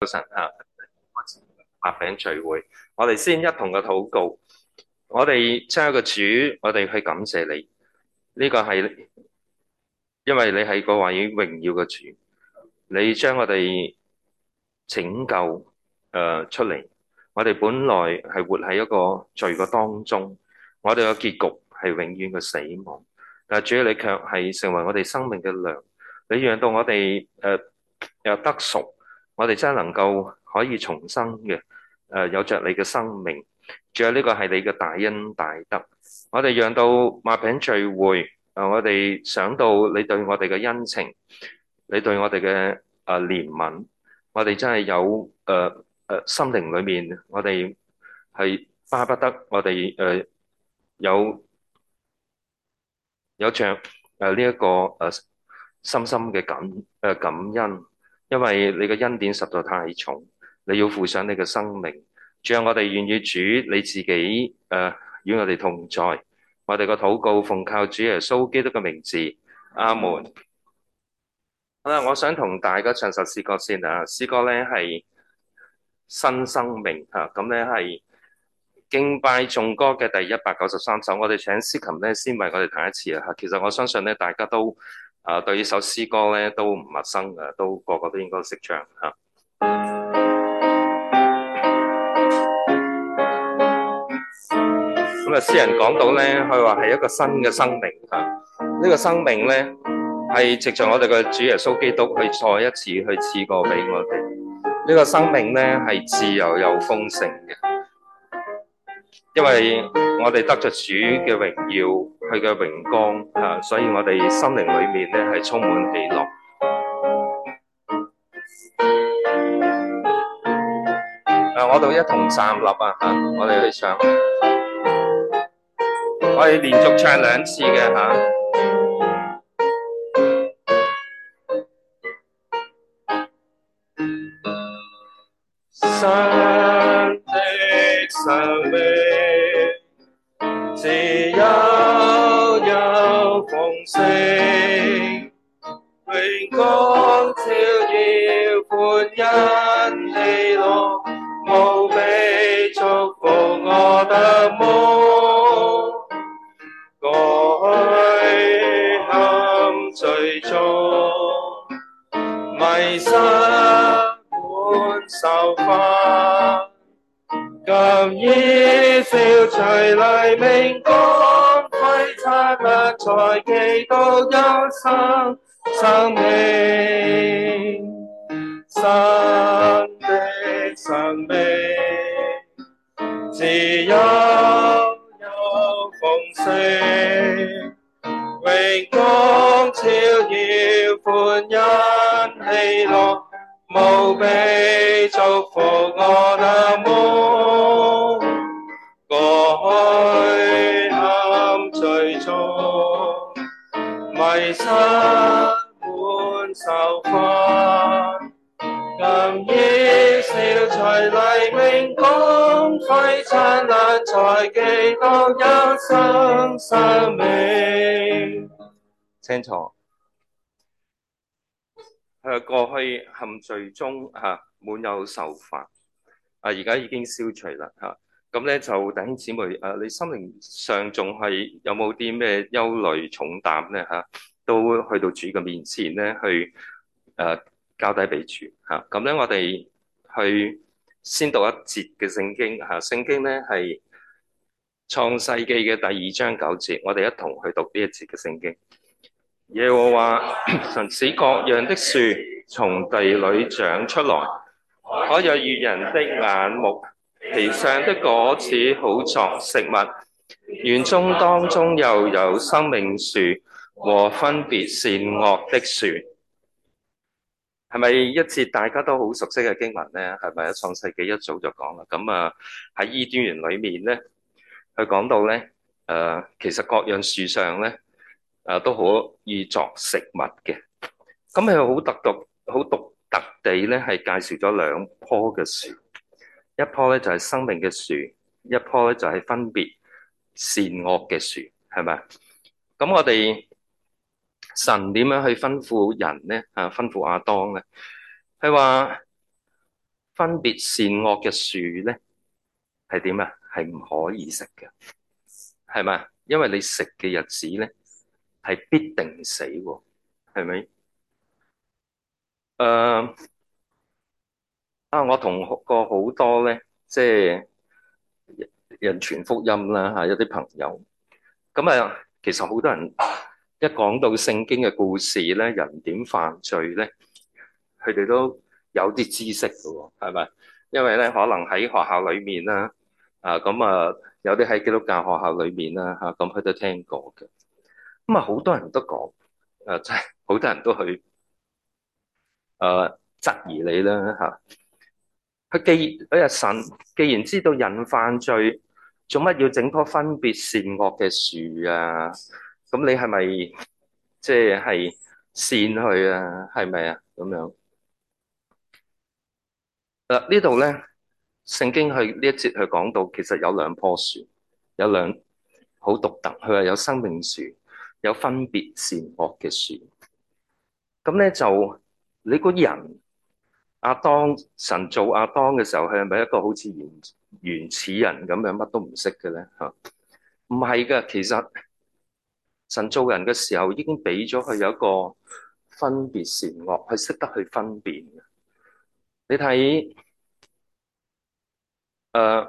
擘餅聚會，我哋先一同嘅禱告。我哋親愛嘅主，我哋去感謝你。呢個係因為你係個話語榮耀嘅主，你將我哋拯救出嚟。我哋本來係活喺一個罪嘅當中，我哋嘅結局係永遠嘅死亡。但係主你卻係成為我哋生命嘅糧，你讓到我哋又得贖，我哋真係能夠可以重生嘅。有着你嘅生命，仲有呢個係你嘅大恩大德。我哋讓到擘餅聚會，我哋想到你對我哋嘅恩情，你對我哋嘅憐憫，我哋真係有心靈裏面，我哋係巴不得我哋有有着呢一個深深嘅感恩，因為你嘅恩典實在太重，你要付上你嘅生命。仲有我哋願意主你自己與我哋同在。我哋個禱告奉靠主耶穌基督嘅名字，阿門。好啦，我想同大家唱首詩歌先啊。詩歌咧係新生命吓，咁咧係敬拜頌歌嘅第193首。我哋請司琴咧先為我哋彈一次啊吓。其實我相信咧大家都對呢首詩歌咧都唔陌生嘅，都個個都應該識唱吓。咁啊，詩人講到咧，佢話係一個新嘅生命吓。呢個生命咧係藉着我哋嘅主耶穌基督去再一次去賜過俾我哋。呢個生命咧係自由又豐盛嘅，因為我哋得着主嘅榮耀，佢嘅榮光啊，所以我哋心靈裏面咧係充滿喜樂。我哋一同站立啊吓，我哋去唱，我哋連續唱2次嘅吓。新的生命，自由又豐盛，榮光照耀，歡欣喜樂，無比祝福我的夢，該陷罪中，迷失滿受罰，今已消除黎明光輝燦爛，在基督有生命，新的生命，自由又豐盛，榮光照耀，歡欣喜樂，無比祝福我的夢，該陷罪中，迷失滿受罰，今已消除黎明光輝燦爛，在基督有生命。清楚。過去陷罪中滿有受罰，而家已經消除啦嚇。咁咧就弟兄姊妹你心靈上仲係有冇啲咩憂慮重擔咧嚇？都去到主嘅面前咧去交低俾主嚇。咁咧我哋去先讀一節嘅聖經嚇。聖經咧係創世記嘅第2章9節，我哋一同去讀呢一節嘅聖經。耶和華神使各樣的樹從地裏長出來，可有悅人的眼目，其上的果子好作食物。園中當中又有生命樹和分別善惡的樹。係咪一節大家都好熟悉嘅經文呢？係咪創世記一早就講啦？咁喺伊甸園裏面呢，佢講到呢，其實各樣樹上呢，都可以作食物嘅。咁係好獨特地咧，係介紹咗2棵嘅樹，一棵咧就係生命嘅樹，一棵咧就係分別善惡嘅樹，係咪？咁我哋神點樣去吩咐人咧？吩咐亞當咧，係話分別善惡嘅樹咧係點啊？係唔可以食嘅，係咪？因為你食嘅日子咧係必定死喎，係咪？誒、我同過好多咧，即係人傳福音啦嚇，有啲朋友咁啊，其實好多人一講到聖經嘅故事咧，人點犯罪咧，佢哋都有啲知識嘅喎，係咪？因為咧，可能喺學校裏面啦，咁有啲喺基督教學校裏面啦嚇，咁佢都聽過嘅。咁啊，好多人都講，即係好多人都去質疑你啦嚇。神既然知道人犯罪，做乜要整棵分別善惡嘅樹啊？咁你係咪即係善佢啊？係咪啊？咁樣呢度咧，聖經去呢一節去講到，其實有兩棵樹，有兩好獨特。佢話有生命樹，有分別善惡嘅樹。咁咧就你個人神做亞當嘅時候，佢係咪一個好似原始人咁樣乜都唔識嘅咧？嚇，唔係嘅。其實神做人嘅時候已經俾咗佢有一個分別善惡，佢識得去分辨嘅。你睇誒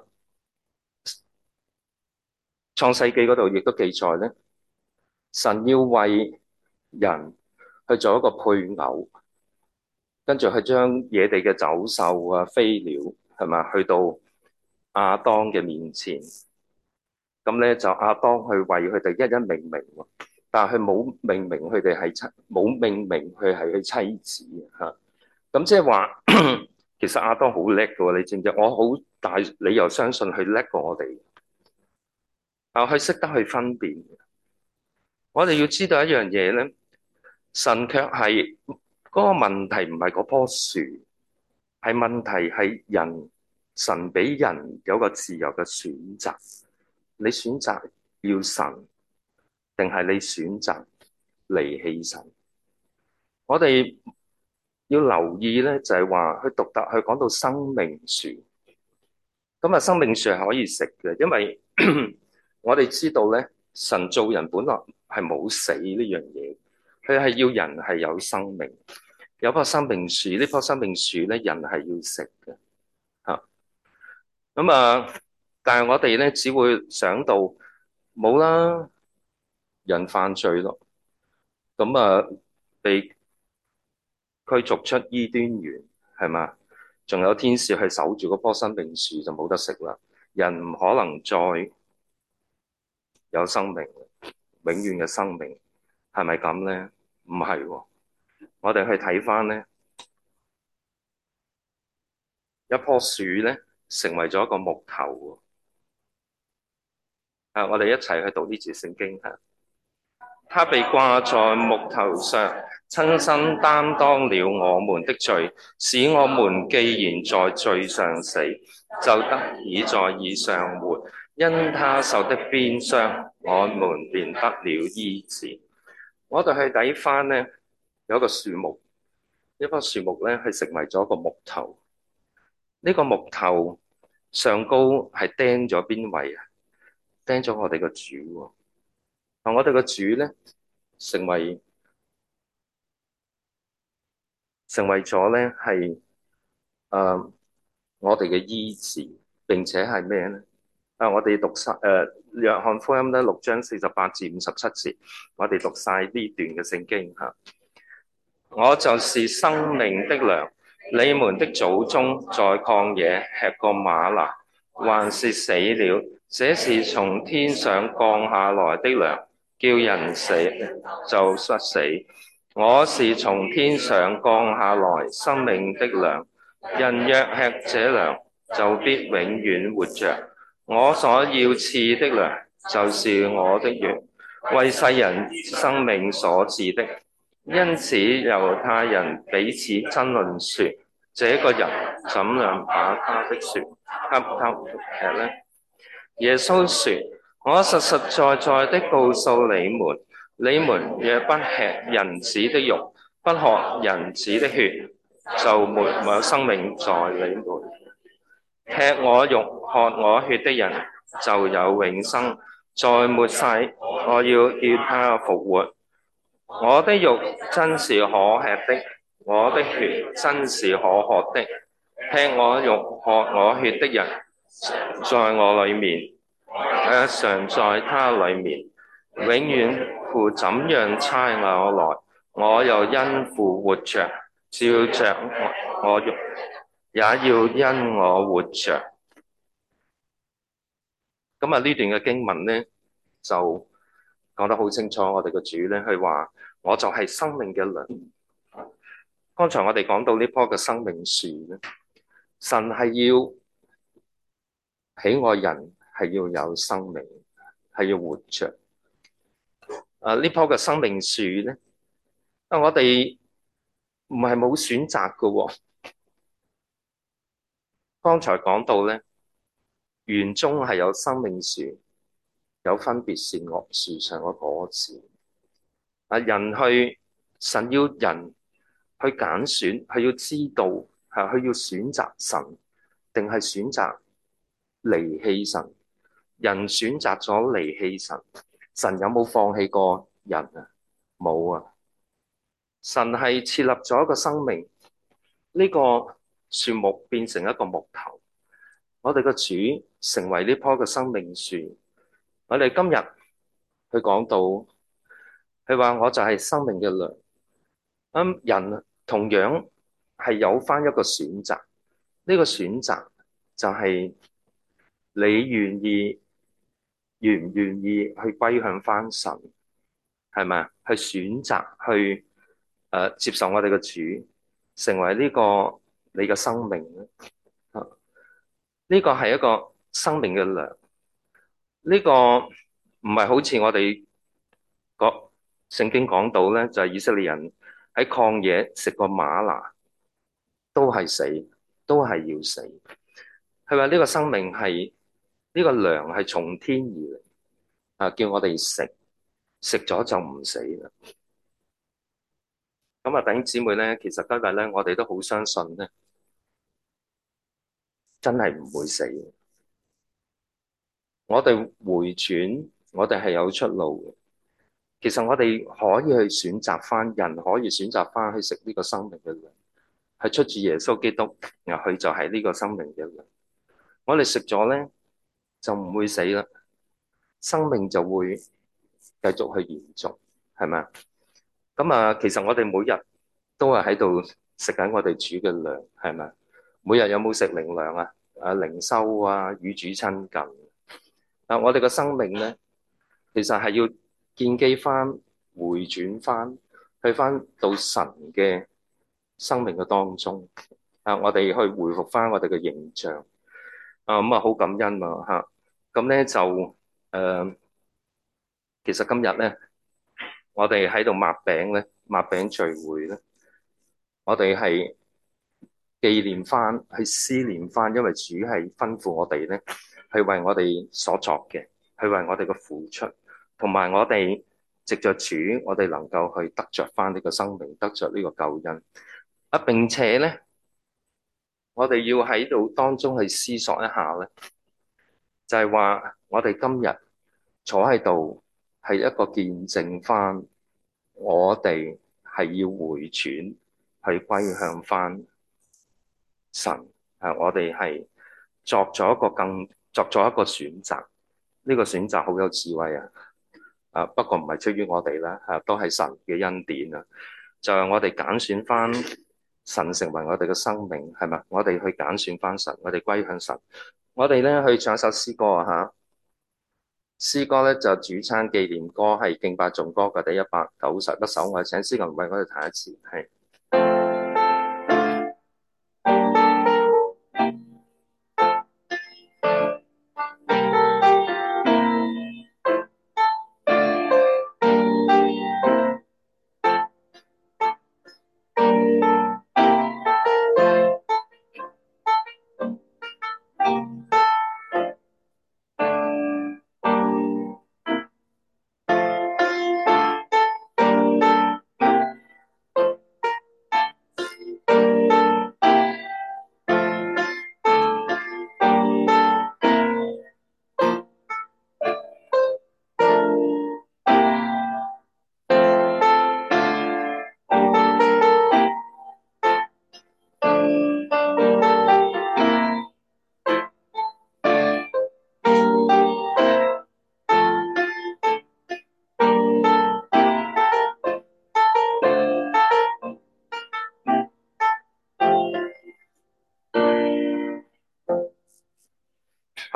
創世記嗰度亦都記載咧，神要為人去做一個配偶，跟住去將野地嘅走獸啊、飛鳥係咪去到亞當嘅面前。咁咧就亞當去為佢哋一一命名喎，但係佢冇命名佢哋係冇命名佢係佢妻子嚇。咁即係話，其實亞當好叻嘅喎，你知唔知？我好大理由相信佢叻過我哋。佢識得去分辨。我哋要知道一樣嘢咧，神卻係嗰個問題唔係嗰棵樹，係問題係人。神俾人有個自由嘅選擇，你選擇要神，定係你選擇離棄神？我哋要留意咧，就係話佢獨特，佢講到生命樹。咁啊，生命樹係可以食嘅，因為我哋知道咧，神造人本來係冇死呢樣嘢，佢係要人係有生命，有棵生命樹，呢棵生命樹咧，人係要食嘅吓。咁但係我哋咧只會想到冇啦，人犯罪咯，咁被驅逐出伊甸園係嘛？仲有天使去守住嗰棵生命樹就冇得食啦。人唔可能再有生命，永遠嘅生命係咪咁咧？唔係喎，我哋去睇翻咧，一棵樹咧成為咗一個木頭喎。我哋一齊去讀呢節聖經嚇。他被掛在木頭上，親身擔當了我們的罪，使我們既然在罪上死，就得以在義上活。因他受的鞭傷，我們便得了醫治。我哋去睇翻呢，有一個樹木，一棵樹木咧，係成為咗一個木頭。呢個木頭上高係釘咗邊位啊？釘咗我哋個主喎。我哋個主咧，成為咗咧係我哋嘅醫治，並且係咩咧？我哋讀晒約翰福音咧6章48至57節，我哋讀晒呢段嘅聖經吓。我就是生命的糧，你們的祖宗在曠野吃過嗎哪，還是死了。這是從天上降下來的糧，叫人死就不死。我是從天上降下來生命的糧，人若吃這糧，就必永遠活着。我所要賜的糧，就是我的血，為世人生命所賜的。因此猶太人彼此爭論說：這個人怎樣把他的血給他吃呢？耶穌說：我實實在在的告訴你們，你們若不吃人子的肉，不喝人子的血， 就沒有生命在你們。吃我肉、喝我血的人就有永生，在末世我要叫他復活。我的肉真是可吃的，我的血真是可喝的。吃我肉、喝我血的人，在我裏面，常在他裏面，永遠父怎樣差我來，我又因父活着，照着我肉，也要因我活着。咁啊，呢段嘅經文咧就講得好清楚，我哋個主咧佢話：我就係生命嘅糧。剛才我哋講到呢棵嘅生命樹咧，神係要喜愛人，係要有生命，係要活着。呢棵嘅生命樹咧，我哋唔係冇選擇嘅喎。剛才講到咧，園中係有生命樹，有分別善惡樹上嘅果子。神要人去揀選，係要知道，佢要選擇神，定係選擇離棄神？人選擇咗離棄神，神有冇放棄過人啊？冇啊！神係設立咗一個生命，呢個樹木變成一個木頭，我哋個主成為呢棵嘅生命樹。我哋今日去講到，佢話我就係生命嘅糧。人同樣係有返一個選擇，呢個選擇就係你願唔願意去歸向返神，係咪啊？去選擇去接受我哋嘅主，成為呢個你嘅生命咧。呢個係一個生命嘅糧。呢個唔係好似我哋個聖經講到咧，就係以色列人喺曠野食過嗎哪，都係死，都係要死。佢話呢個生命係呢個糧係從天而嚟，叫我哋食，食咗就唔死啦。咁啊，弟兄姊妹咧，其實今日咧，我哋都好相信咧，真係唔會死。我哋回轉，我哋係有出路嘅。其實我哋可以去選擇翻，人可以選擇翻去食呢個生命嘅糧，係出自耶穌基督，佢就係呢個生命嘅糧。我哋食咗咧，就唔會死啦，生命就會繼續去延續，係咪啊？咁啊，其實我哋每日都係喺度食緊我哋主嘅糧，係咪？每日有冇食靈糧啊？靈修啊，與主親近。我哋嘅生命咧，其實係要建基翻、回轉翻，去翻到神嘅生命嘅當中。我哋去回復翻我哋嘅形象。咁啊，好感恩啊！咁咧就其實今日咧，我哋喺度擘餅咧，擘餅聚會咧，我哋係紀念翻，去思念翻，因為主係吩咐我哋咧，係為我哋所作嘅，係為我哋嘅付出，同埋我哋藉着主，我哋能夠去得着翻呢個生命，得着呢個救恩。並且咧，我哋要喺度當中去思索一下咧，就係話我哋今日坐喺度係一個見證翻，我哋係要回轉去歸向翻神。我哋係作咗一個選擇，呢個選擇好有智慧啊！不過唔係出於我哋啦，都係神嘅恩典啊！就係我哋揀選翻神成為我哋嘅生命，係咪？我哋去揀選翻神，我哋歸向神。我哋咧去唱一首詩歌啊！詩歌咧就主餐紀念歌，係敬拜頌歌嘅第191首。我哋請詩人為我哋彈一次，係。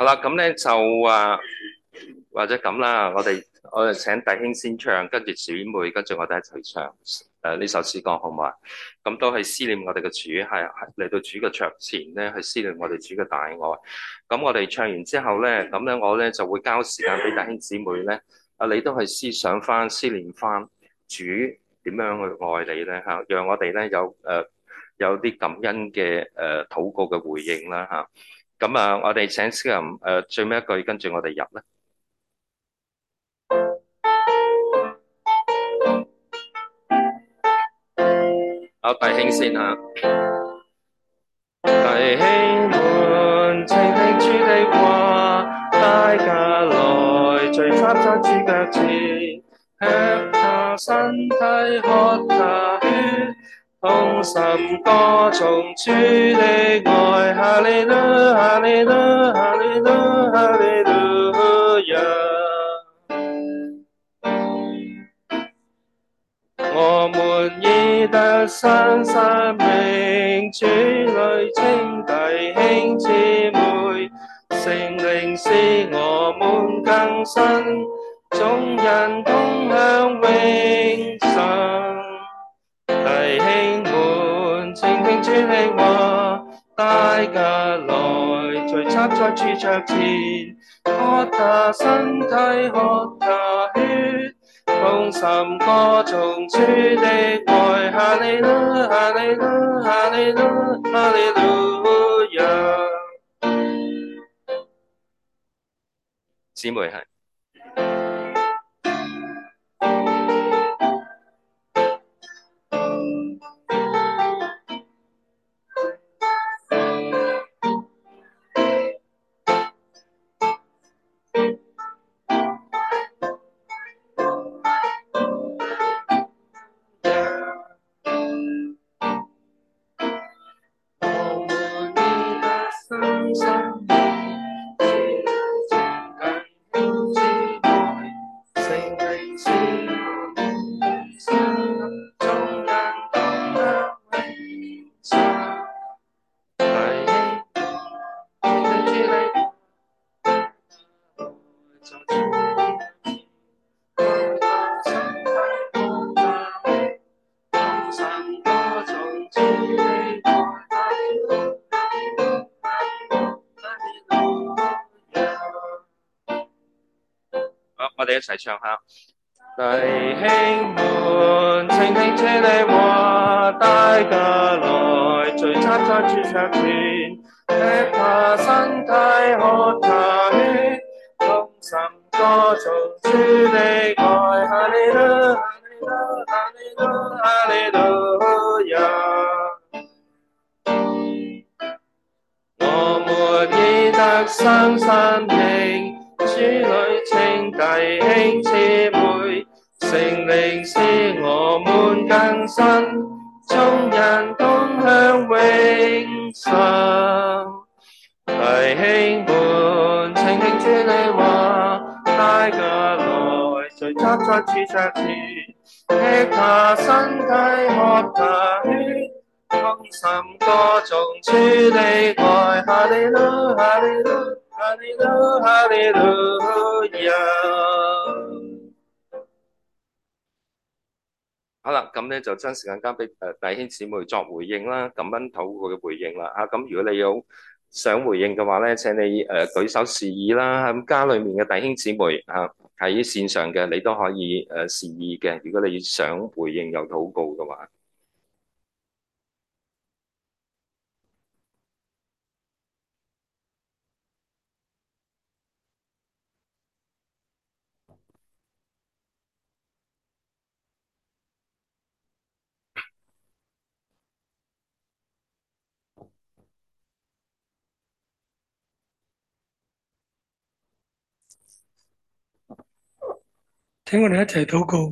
啦，咁咧就或者咁啦，我哋請弟兄先唱，跟住姊妹，跟住我哋一齊唱呢首詩歌，好唔好啊？咁都係思念我哋嘅主，係嚟到主嘅桌前咧，去思念我哋主嘅大愛。咁我哋唱完之後咧，咁咧我咧就會交時間俾弟兄姊妹咧，你都係思想翻、思念翻主點樣去愛你咧嚇，讓我哋咧有啲感恩嘅禱告嘅回應啦嚇。咁我哋請詩人最尾一句，跟住我哋入咧。好，弟兄先嚇，弟兄們，請聽主的話，大家來聚集在主腳前，吃他身體，喝他血，同心歌頌主的愛，哈利路，哈利路，哈利路，哈利路亞。我們已得新生命，主裡稱弟兄姊妹，聖靈使我們更新，眾人同享永生。弟兄們，請聽主的話，大家來聚集在主桌前，喝他身體，喝他血，同心歌頌主的愛，哈利路，哈利路，哈利路，哈利路亞。姊妹係。我哋一齊唱下。弟兄們，請聽主的話，大家來聚集在主桌前，吃他身體，喝他血，同心歌頌主的愛，哈利路，哈利路，哈利路，哈利路亞。我們已得新生命，主裡稱弟兄姊妹，聖靈使我們更新，眾人同享永生。弟兄們，請聽主的話，大家來聚集在主桌前，吃他身體，喝他血，同心歌頌主的愛，哈利路，哈利路，哈利路，哈利路亞。好啦，咁咧就將時間交俾弟兄姊妹作回應啦，感恩禱告嘅回應啦。咁如果你有想回應嘅話咧，請你舉手示意啦。咁家裏面嘅弟兄姊妹喺線上嘅，你都可以示意嘅。如果你想回應有禱告嘅話。 請我哋一齊禱告。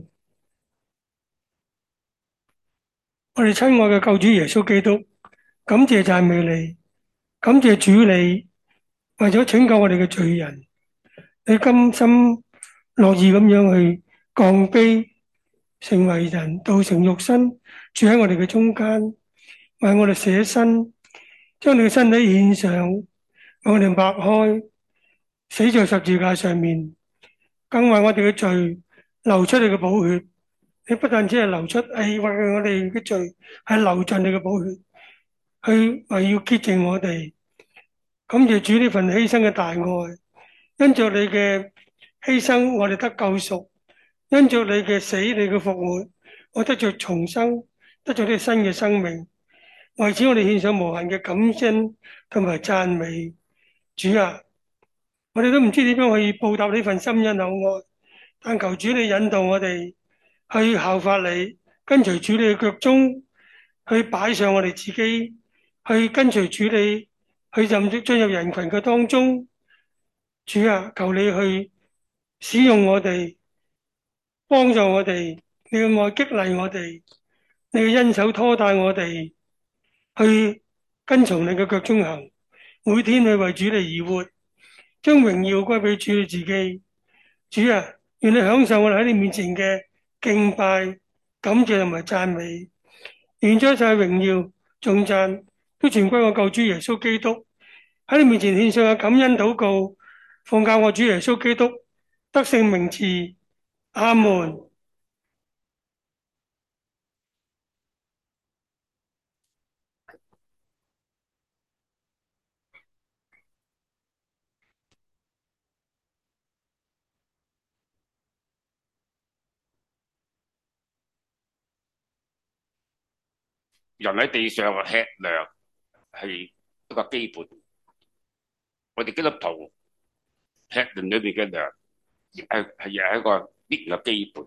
我哋親愛嘅救主耶穌基督，感謝讚美你，感謝主你為咗拯救我哋嘅罪人，你甘心樂意咁樣去降卑，成為人，道成肉身，住喺我哋嘅中間，為我哋捨身，將你嘅身體獻上，為我哋擘開， 死在十字架上面，更為我哋嘅罪流出你嘅寶血。你不但只係流出，係為我哋嘅罪係流盡你嘅寶血，去為要潔淨我哋。感謝主呢份犧牲嘅大愛，因着你嘅犧牲，我哋得救贖；因着你嘅死，你嘅復活，我得着重生，得着呢新嘅生命。為此，我哋獻上無限嘅感恩同埋讚美。主啊，我哋都唔知點樣可以報答呢份深恩厚愛，但求主你引導我哋去效法你，跟隨主你嘅腳蹤，去擺上我哋自己，去跟隨主你，去進入人群嘅當中。主啊，求你去使用我哋，幫助我哋，你嘅愛激勵我哋，你嘅恩手拖帶我哋去跟從你嘅腳蹤行，每天去為主你而活，將榮耀歸俾主你自己。主啊，願你享受我哋喺你面前嘅敬拜、感謝同埋讚美，願將一切榮耀、頌讚都全歸我救主耶穌基督。喺你面前獻上嘅感恩禱告，奉教我主耶穌基督得勝名字，阿門。 人喺地上吃糧係一個基本，我哋基督徒吃靈裏邊嘅糧，亦係一個必然嘅基本。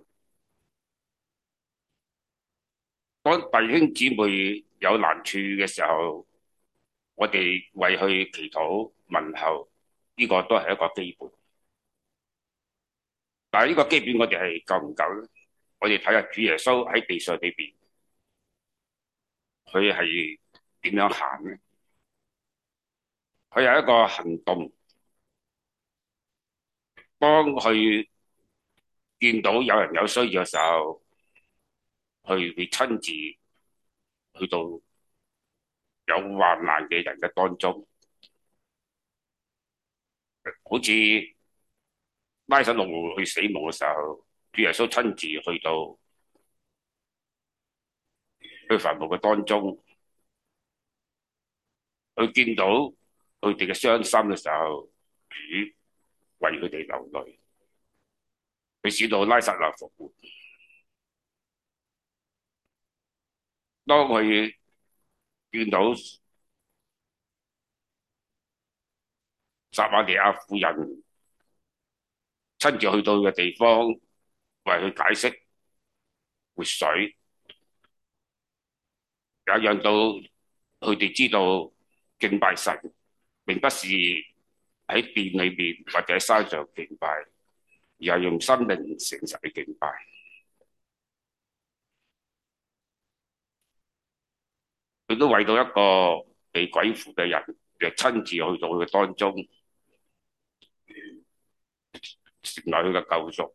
當弟兄姊妹有難處嘅時候，我哋為佢祈禱問候，呢個都係一個基本。但係呢個基本我哋係夠唔夠咧？我哋睇下主耶穌喺地上裏邊，佢係點樣行咧？佢有一個行動，當佢見到有人有需要嘅時候，佢會親自去到有患難嘅人嘅當中，好似拉撒路去死亡嘅時候，主耶穌親自去到去墳墓嘅當中，佢見到佢哋嘅傷心嘅時候，主為佢哋流淚，佢使到拉撒路復活。當佢見到撒瑪利亞婦人親自去到嘅地方，為佢解釋活水，也讓到佢哋知道敬拜神並不是喺殿裏面或者喺山上敬拜，而係用心靈誠實去敬拜。佢都為到一個被鬼附嘅人，亦親自去到佢嘅當中，成為佢嘅救贖。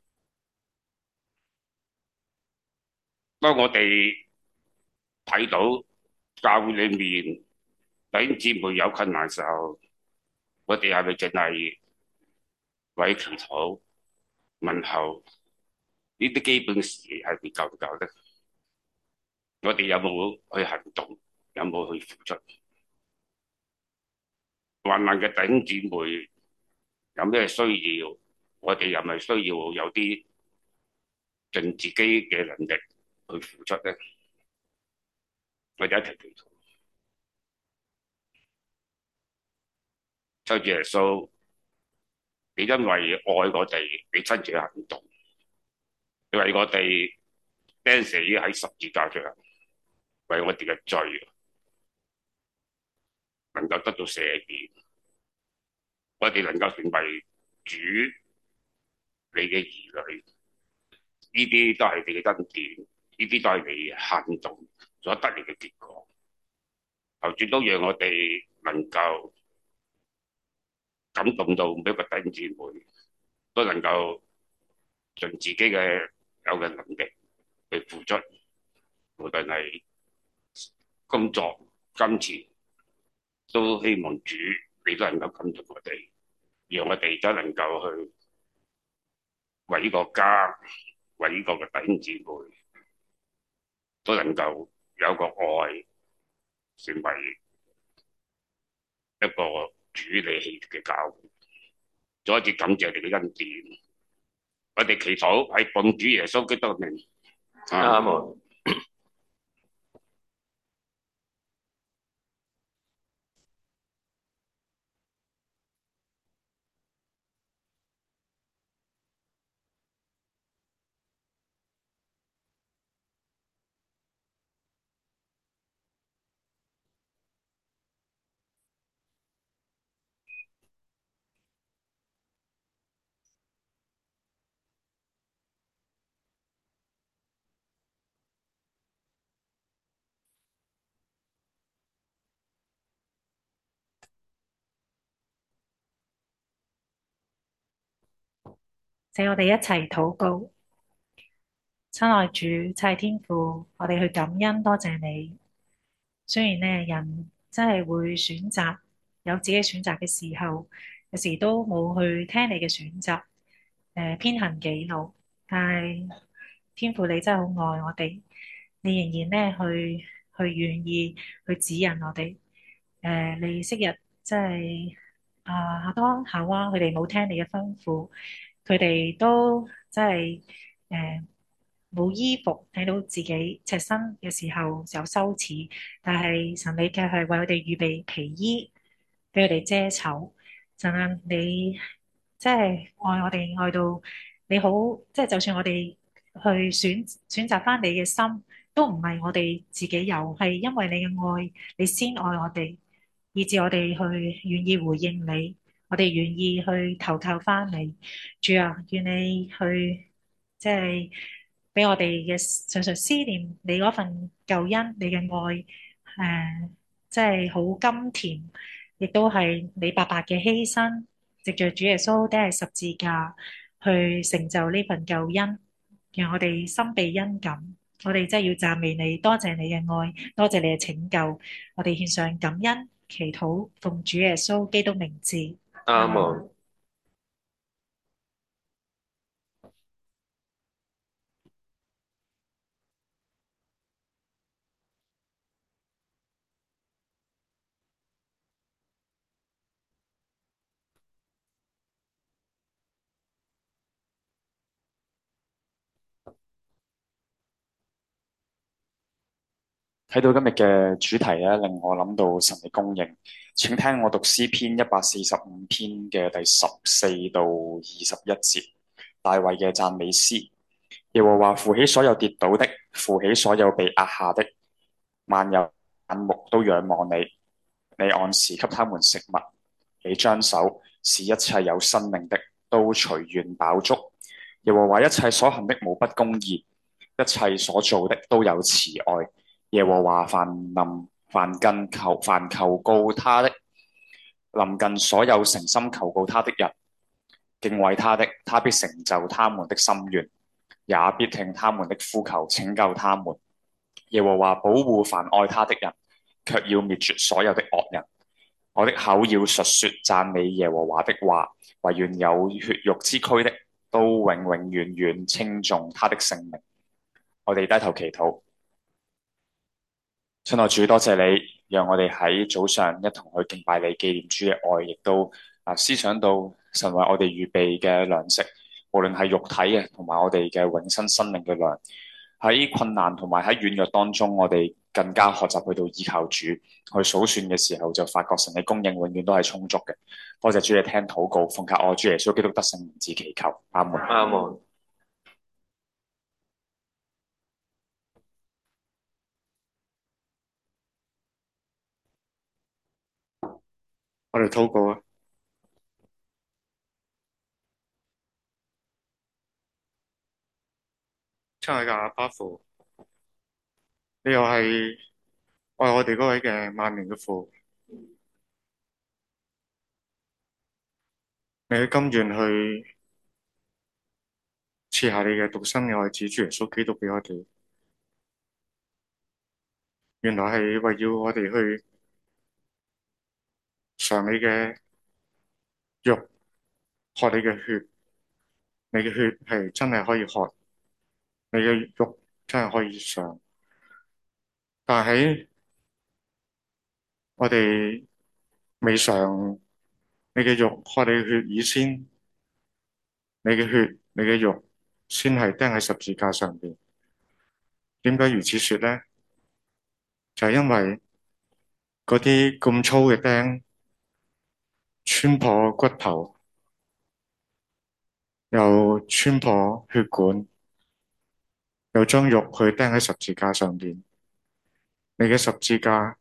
當我哋睇到教會裏面弟兄姊妹有困難嘅時候，我哋係咪淨係為祈禱問候呢啲基本事係咪夠唔夠咧？我哋有冇去行動？有冇去付出？患難嘅弟兄姊妹有咩需要？我哋又咪需要有啲盡自己嘅能力去付出咧？我哋一齊祈禱，求主耶穌，你因為愛我哋，你親自行動，你為我哋釘死喺十字架上，為我哋嘅罪能夠得到赦免，我哋能夠成為主你嘅兒女，呢啲都係你嘅恩典，呢啲都係你行動所得嚟嘅結果。求主都讓我哋能夠感動到每一個弟兄姊妹，都能夠盡自己嘅有嘅能力去付出，無論係工作、金錢，都希望主你都能夠感動我哋， 讓我哋都能夠去為呢個家、為呢個嘅弟兄姊妹，都能夠有個愛，成為一個主你喜悅嘅教會。再一次感謝你嘅恩典，我哋祈禱係奉主耶穌基督嘅名。阿門。 啱喎。 請我哋一齊禱告。親愛主，親愛天父，我哋去感恩，多謝你。雖然呢，人真係會選擇有自己選擇嘅時候，有時都冇去聽你嘅選擇，偏行己路。但係天父你真係好愛我哋，你仍然呢去願意去指引我哋。你昔日即係亞當夏娃佢哋冇聽你嘅吩咐，佢哋都即係誒冇衣服，睇到自己赤身嘅時候有羞恥，但係神你卻係為我哋預備皮衣，俾佢哋遮醜。神啊，你即係愛我哋愛到你好，即係就算我哋去選擇翻你嘅心，都唔係我哋自己有，係因為你嘅愛，你先愛我哋。以致我哋去願意回應你，我哋願意去投靠翻你。主啊，願你去即係俾我哋嘅常常思念你嗰份救恩，你嘅愛，即係好甘甜，亦都係你白白嘅犧牲，藉着主耶穌釘喺十字架去成就呢份救恩，讓我哋心被恩感。我哋真係要讚美你，多謝你嘅愛，多謝你嘅拯救。我哋獻上感恩祈禱，奉主耶穌基督名字。阿門。 啱喎。 睇到今日嘅主題咧，令我諗到神嘅供應。請聽我讀詩篇145篇嘅第14到21節，大衛嘅讚美詩。耶和華扶起所有跌倒的，扶起所有被壓下的，萬有眼目都仰望你。你按時給他們食物，你張手使一切有生命的都隨願飽足。耶和華一切所行的無不公義，一切所做的都有慈愛。耶和華凡求告他的，臨近所有誠心求告他的人，敬畏他的，他必成就他們的心願，也必聽他們的呼求，拯救他們。耶和華保護凡愛他的人，卻要滅絕所有的惡人。我的口要述說讚美耶和華的話，惟願有血肉之軀的都永永遠遠稱頌他的聖名。我哋低頭祈禱。親愛主，多謝你，讓我哋喺早上一同去敬拜你，紀念主嘅愛，亦都思想到神為我哋預備嘅糧食，無論係肉體嘅，同埋我哋嘅永生生命嘅糧。喺困難同埋喺軟弱當中，我哋更加學習去到依靠主。去數算嘅時候，就發覺神嘅供應永遠都係充足嘅。多謝主，你聽禱告，奉靠我主耶穌基督得勝名字祈求，阿門。 啱喎。 我哋禱告啊！親愛嘅阿爸父，你又係愛我哋嗰位嘅萬名嘅父，你甘願去賜下你嘅獨生嘅愛子主耶穌基督俾我哋，原來係為要我哋去嘗你嘅肉， 喝你嘅血，你嘅血係真係可以喝，你嘅肉真係可以嘗。但係喺我哋未嘗你嘅肉喝你嘅血以先，你嘅血、你嘅肉先係釘喺十字架上邊。點解如此說呢？就係因為嗰啲咁粗嘅釘穿破骨頭，又穿破血管，又將肉去釘喺十字架上邊。你嘅十字架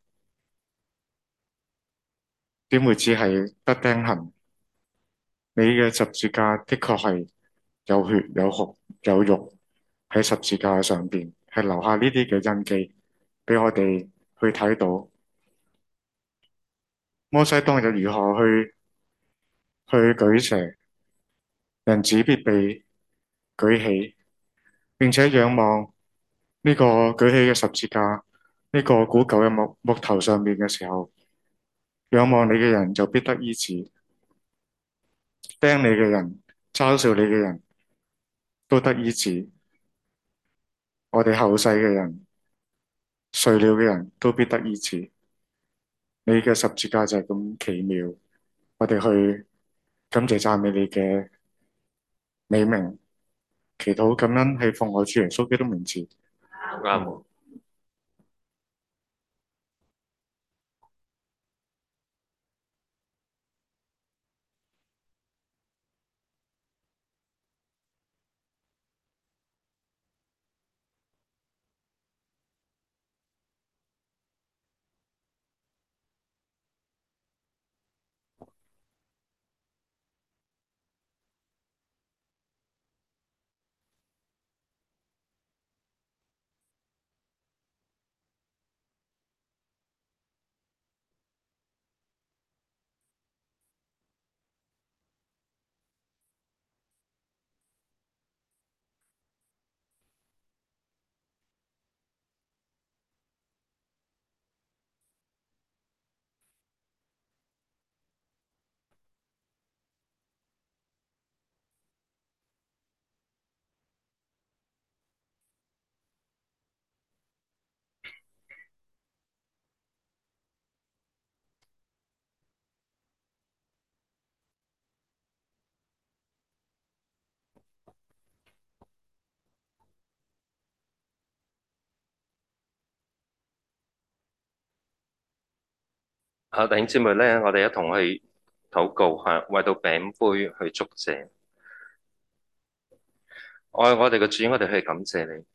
點會只係得釘痕？你嘅十字架的確係有血有肉有肉喺十字架上邊，係留下呢啲嘅印記俾我哋去睇到。摩西當日如何去舉蛇，人子必被舉起，並且仰望呢個舉起嘅十字架，呢個古舊嘅木頭上面嘅時候，仰望你嘅人就必得醫治，釘你嘅人、嘲笑你嘅人都得醫治，我哋後世嘅人、睡了嘅人都必得醫治。你嘅十字架就係咁奇妙，我哋去感謝讚美你嘅美名，祈禱感恩係奉我主耶穌基督名字。 啱。好，弟兄姊妹咧，我哋一同去禱告嚇，為到餅杯去祝謝。愛我哋嘅主，我哋去感謝你。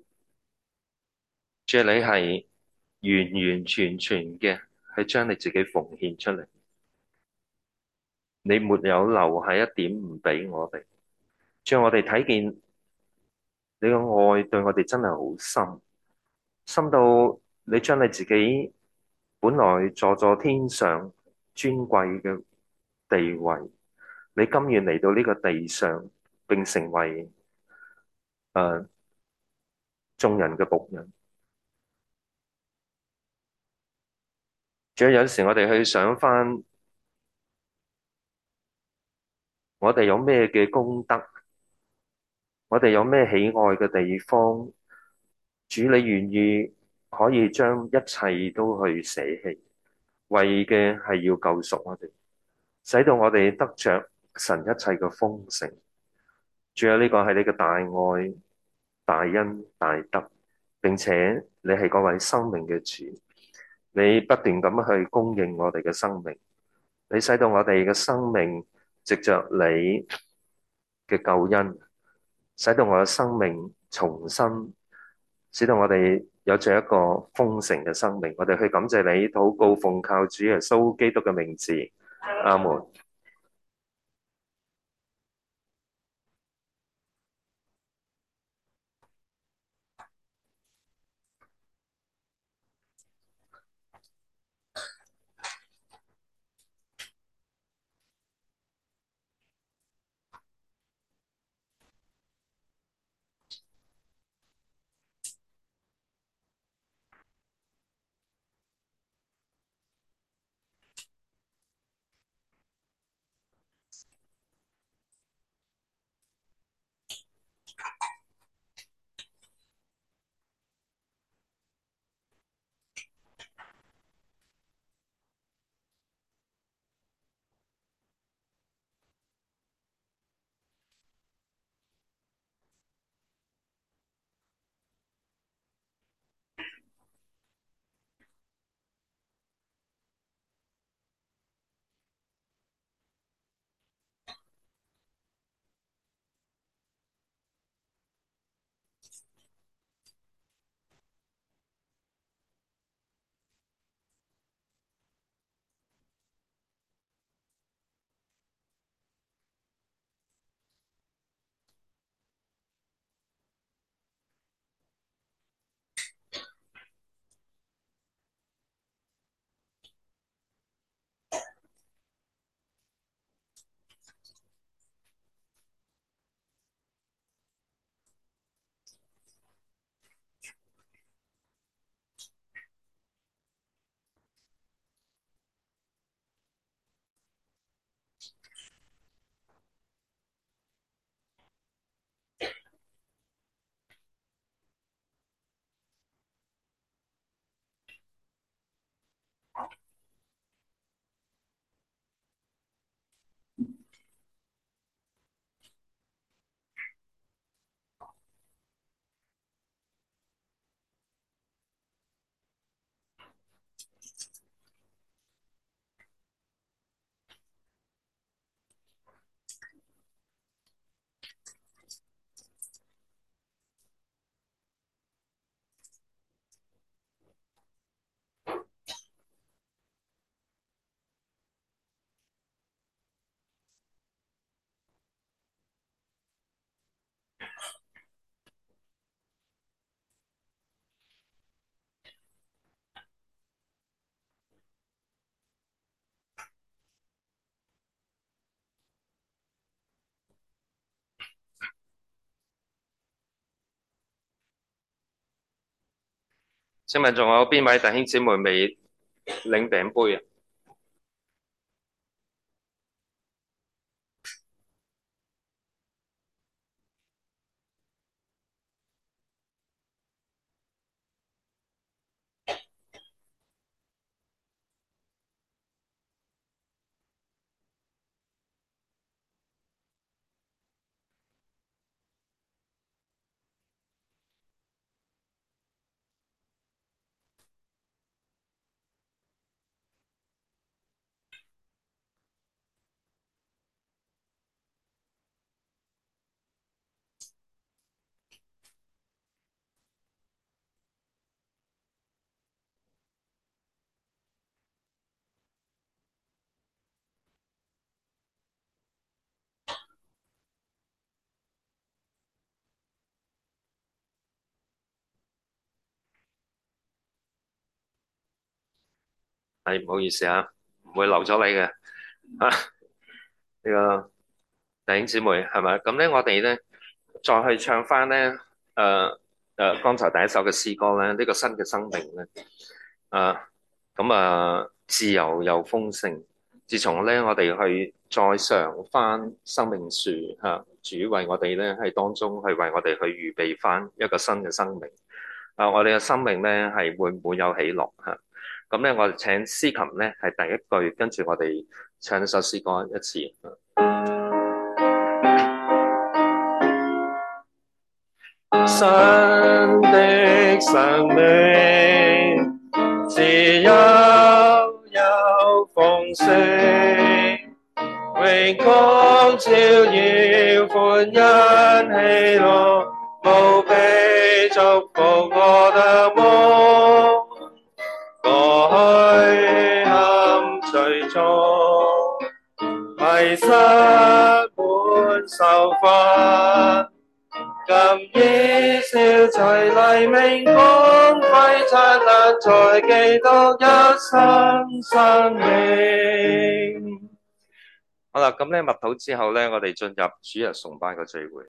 主啊，你係完完全全嘅，係將你自己奉獻出嚟，你沒有留下一點唔俾我哋。主啊，我哋睇見你嘅愛對我哋真係好深，深到你將你自己本來坐坐天上尊貴嘅地位，你甘願嚟到呢個地上，並成為眾人嘅僕人。仲有時我哋去想返，我哋有咩嘅功德，我哋有咩喜愛嘅地方，主你願意可以將一切都去捨棄，為嘅係要救贖我哋，使到我哋得着神一切嘅豐盛。主啊，呢個係你嘅大愛、大恩、大德，並且你係嗰位生命嘅主，你不斷咁去供應我哋嘅生命。你使到我哋嘅生命藉着你嘅救恩，使到我嘅生命重生，使到我哋有着一個豐盛嘅生命。我哋去感謝你，禱告奉靠主耶穌基督嘅名字，阿門。 請問仲有邊位弟兄姊妹未領餅杯啊？係，唔好意思啊，唔會漏咗你嘅啊，呢個弟兄姊妹係咪？咁咧，我哋咧再去唱翻咧剛才第一首嘅詩歌咧，呢個新嘅生命咧，咁自由又豐盛。自從咧我哋去再嘗翻生命樹主為我哋咧喺當中去為我哋去預備翻一個新嘅生命。我哋嘅生命咧係會唔會有喜樂嚇？咁咧，我哋請司琴咧係第一句，跟住我哋唱一首詩歌一次。新的生命，自由又豐盛，榮光照耀，歡欣喜樂，無比祝福我的夢。過去陷罪中，迷失滿受罰，今已消除黎明光輝燦爛，在基督有新生命。好啦，咁咧默禱之後咧，我哋進入主日崇拜嘅聚會。